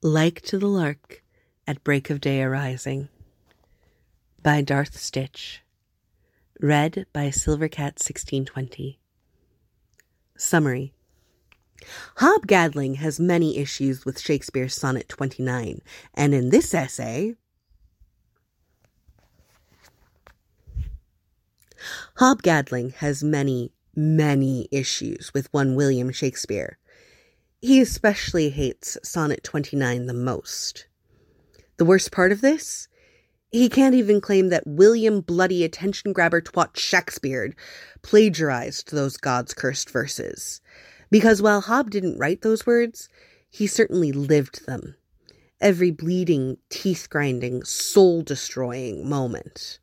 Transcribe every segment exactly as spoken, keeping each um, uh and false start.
Like to the Lark at Break of Day Arising by Darth Stitch. Read by Silvercat sixteen twenty. Summary. Hob Gadling has many issues with Shakespeare's Sonnet twenty-nine, and in this essay, Hob Gadling has many, many issues with one William Shakespeare. He especially hates Sonnet twenty-nine the most. The worst part of this? He can't even claim that William Bloody Attention-Grabber Twat Shakespeare plagiarized those God's-cursed verses. Because while Hob didn't write those words, he certainly lived them. Every bleeding, teeth-grinding, soul-destroying moment.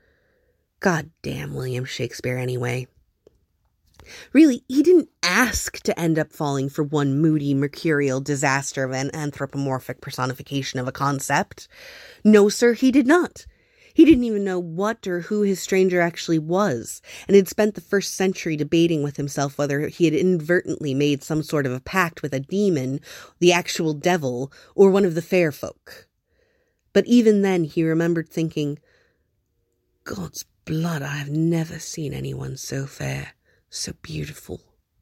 God damn William Shakespeare anyway. Really, he didn't ask to end up falling for one moody, mercurial disaster of an anthropomorphic personification of a concept. No, sir, he did not. He didn't even know what or who his stranger actually was, and had spent the first century debating with himself whether he had inadvertently made some sort of a pact with a demon, the actual devil, or one of the fair folk. But even then he remembered thinking, God's blood, I have never seen anyone so fair. So beautiful.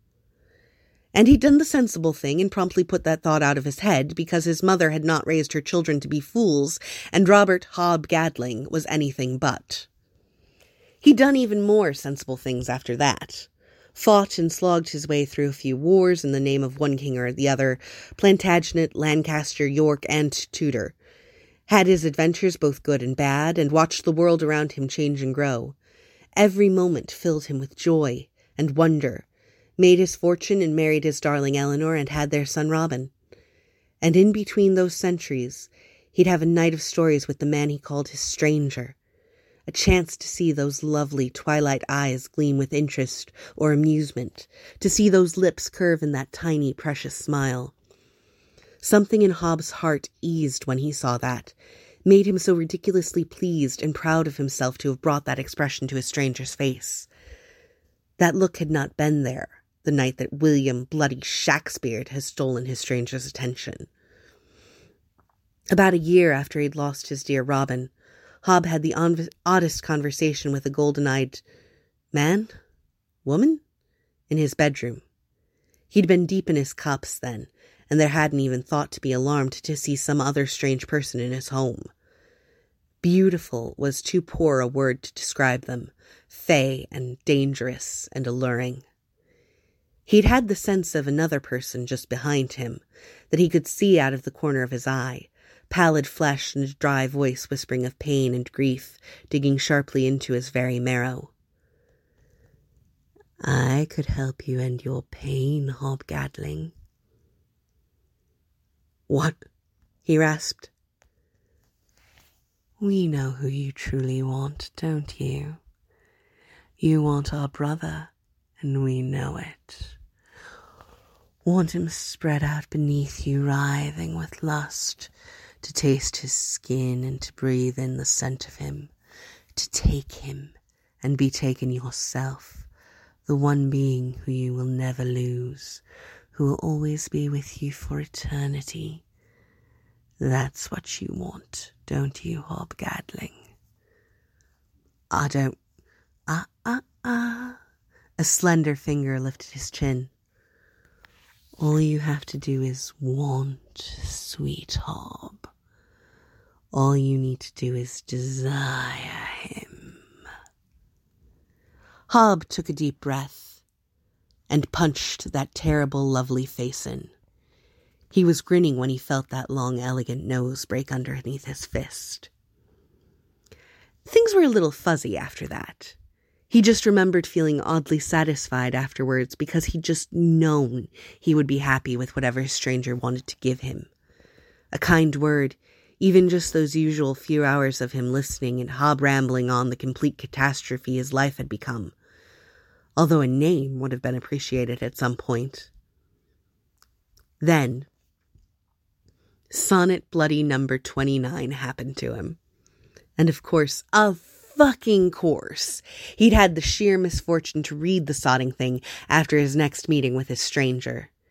And he'd done the sensible thing and promptly put that thought out of his head because his mother had not raised her children to be fools, and Robert Hob Gadling was anything but. He'd done even more sensible things after that. Fought and slogged his way through a few wars in the name of one king or the other, Plantagenet, Lancaster, York, and Tudor. Had his adventures both good and bad, and watched the world around him change and grow. Every moment filled him with joy and wonder, made his fortune and married his darling Eleanor and had their son Robin. And in between those centuries, he'd have a night of stories with the man he called his stranger, a chance to see those lovely twilight eyes gleam with interest or amusement, to see those lips curve in that tiny, precious smile. Something in Hob's heart eased when he saw that, made him so ridiculously pleased and proud of himself to have brought that expression to a stranger's face. That look had not been there the night that William Bloody Shakespeare had stolen his stranger's attention. About a year after he'd lost his dear Robin, Hob had the on- oddest conversation with a golden-eyed man? Woman? In his bedroom. He'd been deep in his cups then, and there hadn't even thought to be alarmed to see some other strange person in his home. Beautiful was too poor a word to describe them, fey and dangerous and alluring. He'd had the sense of another person just behind him, that he could see out of the corner of his eye, pallid flesh and a dry voice whispering of pain and grief, digging sharply into his very marrow. I could help you end your pain, Hob Gadling. What? He rasped. We know who you truly want, don't you? You want our brother, and we know it. Want him spread out beneath you, writhing with lust, to taste his skin and to breathe in the scent of him, to take him and be taken yourself, the one being who you will never lose, who will always be with you for eternity. That's what you want, don't you, Hob Gadling? I don't... Ah, ah, ah. A slender finger lifted his chin. All you have to do is want, sweet Hob. All you need to do is desire him. Hob took a deep breath and punched that terrible, lovely face in. He was grinning when he felt that long, elegant nose break underneath his fist. Things were a little fuzzy after that. He just remembered feeling oddly satisfied afterwards because he'd just known he would be happy with whatever his stranger wanted to give him. A kind word, even just those usual few hours of him listening and Hob rambling on the complete catastrophe his life had become. Although a name would have been appreciated at some point. Then, Sonnet Bloody number twenty-nine happened to him. And of course, of fucking course, he'd had the sheer misfortune to read the sodding thing after his next meeting with his stranger.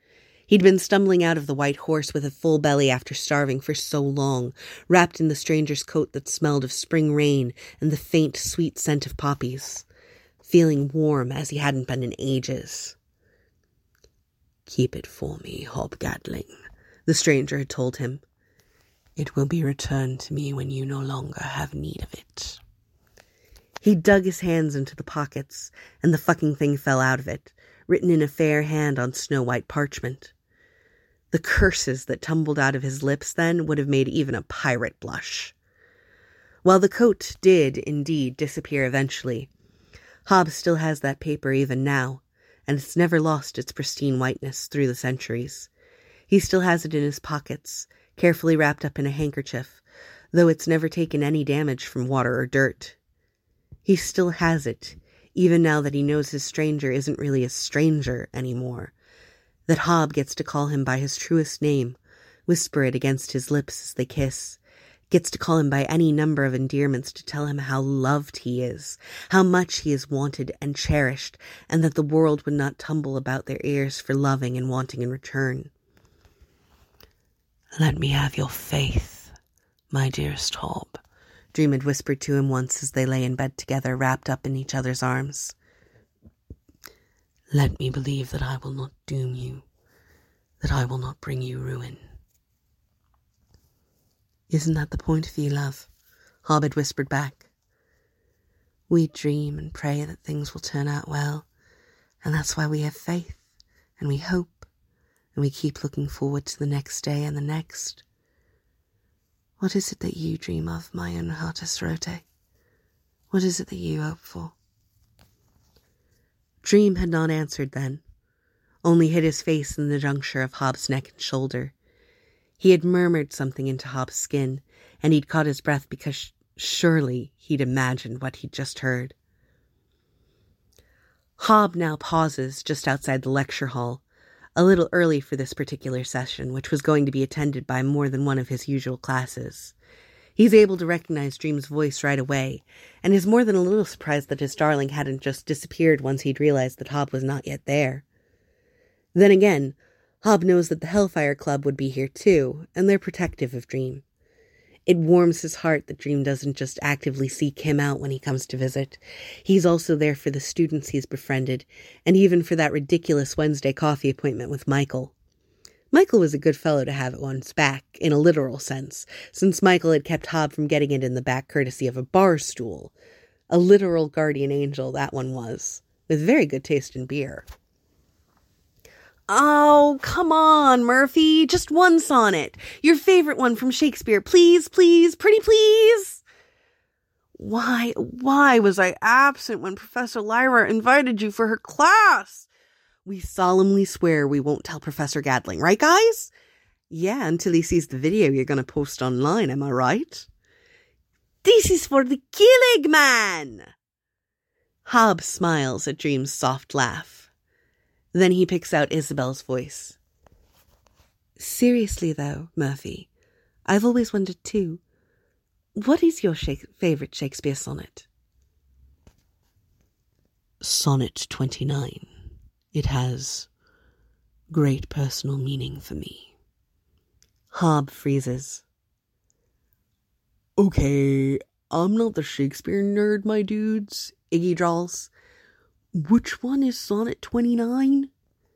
He'd been stumbling out of the White Horse with a full belly after starving for so long, wrapped in the stranger's coat that smelled of spring rain and the faint, sweet scent of poppies, feeling warm as he hadn't been in ages. "Keep it for me, Hobgadling," the stranger had told him. "It will be returned to me when you no longer have need of it." He dug his hands into the pockets, and the fucking thing fell out of it, written in a fair hand on snow-white parchment. The curses that tumbled out of his lips then would have made even a pirate blush. While the coat did, indeed, disappear eventually, Hob still has that paper even now, and it's never lost its pristine whiteness through the centuries. He still has it in his pockets, carefully wrapped up in a handkerchief, though it's never taken any damage from water or dirt. He still has it, even now that he knows his stranger isn't really a stranger anymore, that Hob gets to call him by his truest name, whisper it against his lips as they kiss, gets to call him by any number of endearments to tell him how loved he is, how much he is wanted and cherished, and that the world would not tumble about their ears for loving and wanting in return. "Let me have your faith, my dearest Hob," Dream had whispered to him once as they lay in bed together, wrapped up in each other's arms. "Let me believe that I will not doom you, that I will not bring you ruin." "Isn't that the point of you, love?" Hob had whispered back. "We dream and pray that things will turn out well, and that's why we have faith, and we hope, and we keep looking forward to the next day and the next. What is it that you dream of, my own Hartisrote? What is it that you hope for?" Dream had not answered then, only hid his face in the juncture of Hob's neck and shoulder. He had murmured something into Hob's skin, and he'd caught his breath because sh- surely he'd imagined what he'd just heard. Hob now pauses just outside the lecture hall, a little early for this particular session, which was going to be attended by more than one of his usual classes. He's able to recognize Dream's voice right away, and is more than a little surprised that his darling hadn't just disappeared once he'd realized that Hob was not yet there. Then again, Hob knows that the Hellfire Club would be here too, and they're protective of Dream. It warms his heart that Dream doesn't just actively seek him out when he comes to visit. He's also there for the students he's befriended, and even for that ridiculous Wednesday coffee appointment with Michael. Michael was a good fellow to have at one's back, in a literal sense, since Michael had kept Hob from getting it in the back courtesy of a bar stool. A literal guardian angel, that one was, with very good taste in beer. "Oh, come on, Murphy, just one sonnet. Your favorite one from Shakespeare, please, please, pretty please." Why, why was I absent when Professor Lyra invited you for her class? "We solemnly swear we won't tell Professor Gadling, right, guys?" "Yeah, until he sees the video you're going to post online, am I right?" "This is for the killing man." Hob smiles at Dream's soft laugh. Then he picks out Isabel's voice. "Seriously, though, Murphy, I've always wondered too, what is your Shake- favourite Shakespeare sonnet?" "Sonnet twenty-nine. It has great personal meaning for me." Hob freezes. "Okay, I'm not the Shakespeare nerd, my dudes," Iggy drawls. "Which one is Sonnet twenty-nine?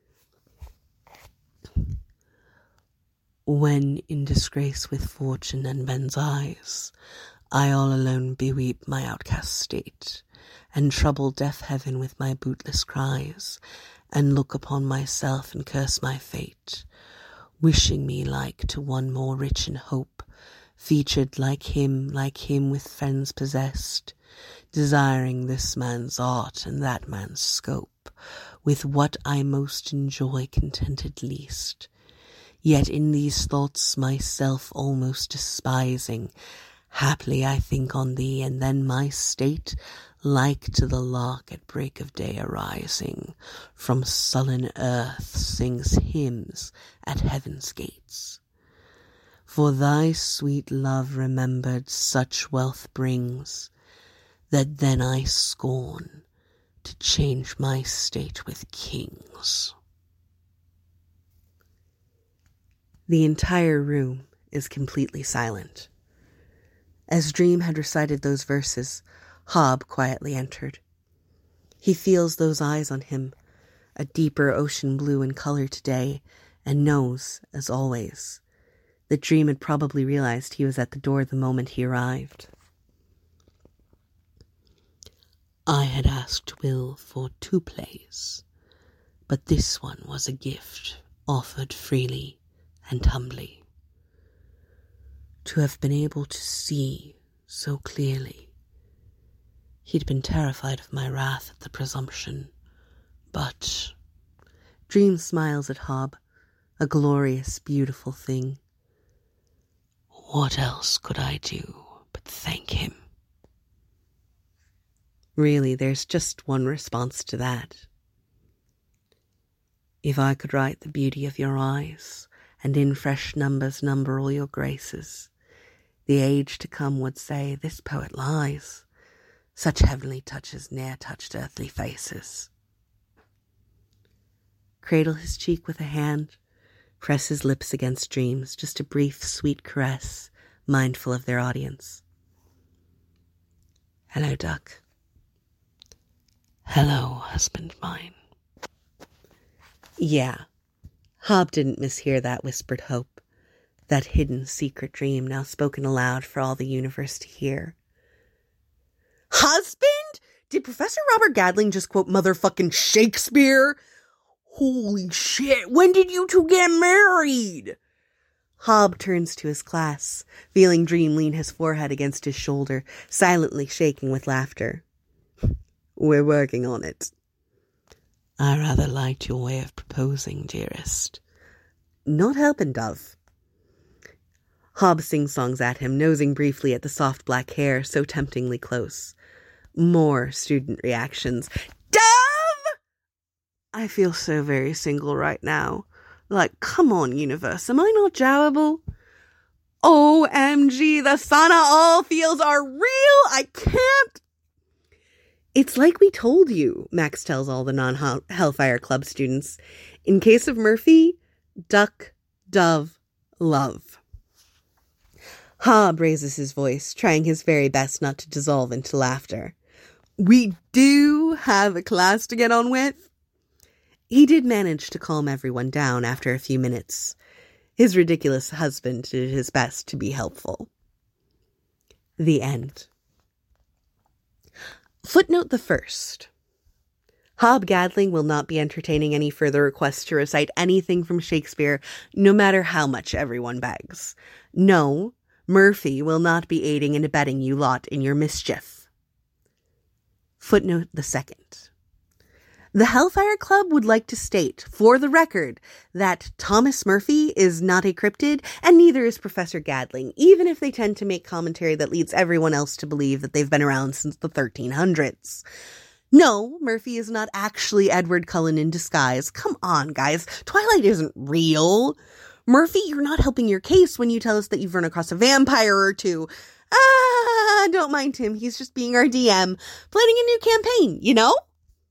When in disgrace with fortune and men's eyes, I all alone beweep my outcast state, and trouble deaf heaven with my bootless cries, and look upon myself and curse my fate, wishing me like to one more rich in hope, featured like him, like him with friends possessed, desiring this man's art and that man's scope, with what I most enjoy contented least, yet in these thoughts myself almost despising, haply I think on thee, and then my state, like to the lark at break of day arising, from sullen earth sings hymns at heaven's gates. For thy sweet love remembered such wealth brings, that then I scorn to change my state with kings." The entire room is completely silent. As Dream had recited those verses, Hob quietly entered. He feels those eyes on him, a deeper ocean blue in color today, and knows, as always, that Dream had probably realized he was at the door the moment he arrived. I had asked Will for two plays, but this one was a gift offered freely and humbly. To have been able to see so clearly. He'd been terrified of my wrath at the presumption, but Dream smiles at Hob, a glorious, beautiful thing. What else could I do but thank him? Really, there's just one response to that. If I could write the beauty of your eyes, and in fresh numbers number all your graces, the age to come would say, this poet lies. Such heavenly touches ne'er touched earthly faces. Cradle his cheek with a hand, press his lips against Dream's, just a brief, sweet caress, mindful of their audience. Hello, duck. Hello, husband mine. Yeah, Hob didn't mishear that whispered hope, that hidden secret dream now spoken aloud for all the universe to hear. Husband? Did Professor Robert Gadling just quote motherfucking Shakespeare? Holy shit, when did you two get married? Hob turns to his class, feeling Dream lean his forehead against his shoulder, silently shaking with laughter. We're working on it. I rather liked your way of proposing, dearest. Not helping, Dove. Hob sing-songs at him, nosing briefly at the soft black hair so temptingly close. More student reactions. Dove! I feel so very single right now. Like, come on, universe, am I not jowable? O M G, the sauna all feels are real! I can't... It's like we told you, Max tells all the non-Hellfire Club students. In case of Murphy, duck, dove, love. Hob raises his voice, trying his very best not to dissolve into laughter. We do have a class to get on with. He did manage to calm everyone down after a few minutes. His ridiculous husband did his best to be helpful. The end. Footnote the first. Hob Gadling will not be entertaining any further requests to recite anything from Shakespeare, no matter how much everyone begs. No, Murphy will not be aiding and abetting you lot in your mischief. Footnote the second. The Hellfire Club would like to state, for the record, that Thomas Murphy is not a cryptid, and neither is Professor Gadling, even if they tend to make commentary that leads everyone else to believe that they've been around since the thirteen hundreds. No, Murphy is not actually Edward Cullen in disguise. Come on, guys. Twilight isn't real. Murphy, you're not helping your case when you tell us that you've run across a vampire or two. Ah, don't mind him. He's just being our D M, planning a new campaign, you know?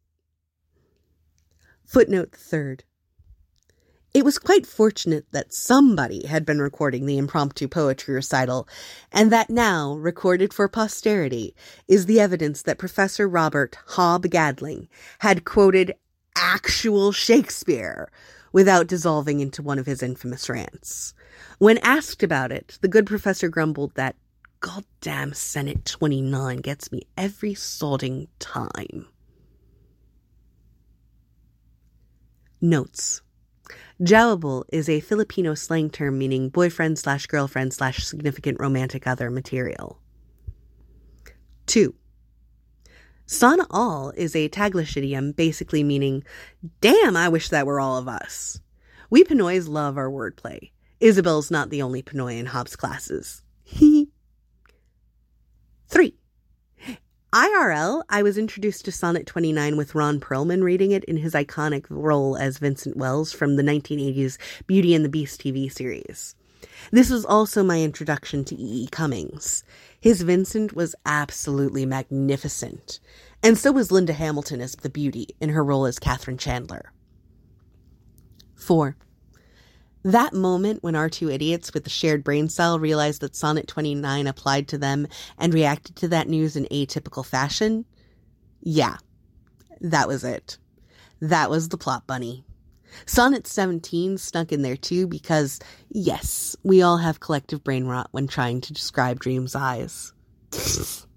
Footnote third. It was quite fortunate that somebody had been recording the impromptu poetry recital, and that now, recorded for posterity, is the evidence that Professor Robert Hob Gadling had quoted actual Shakespeare without dissolving into one of his infamous rants. When asked about it, the good professor grumbled that goddamn Senate twenty-nine gets me every sodding time. Notes. Jowable is a Filipino slang term meaning boyfriend slash girlfriend slash significant romantic other material. Two. Sana all is a Taglish idiom basically meaning, damn, I wish that were all of us. We Pinoys love our wordplay. Isabel's not the only Pinoy in Hob's classes. Three. I R L, I was introduced to Sonnet twenty-nine with Ron Perlman reading it in his iconic role as Vincent Wells from the nineteen eighties Beauty and the Beast T V series. This was also my introduction to E. E. Cummings. His Vincent was absolutely magnificent, and so was Linda Hamilton as the Beauty in her role as Catherine Chandler. Four. That moment when our two idiots with the shared brain cell realized that Sonnet twenty-nine applied to them and reacted to that news in atypical fashion, yeah, that was it. That was the plot bunny. Sonnet seventeen snuck in there too because, yes, we all have collective brain rot when trying to describe dreams' eyes.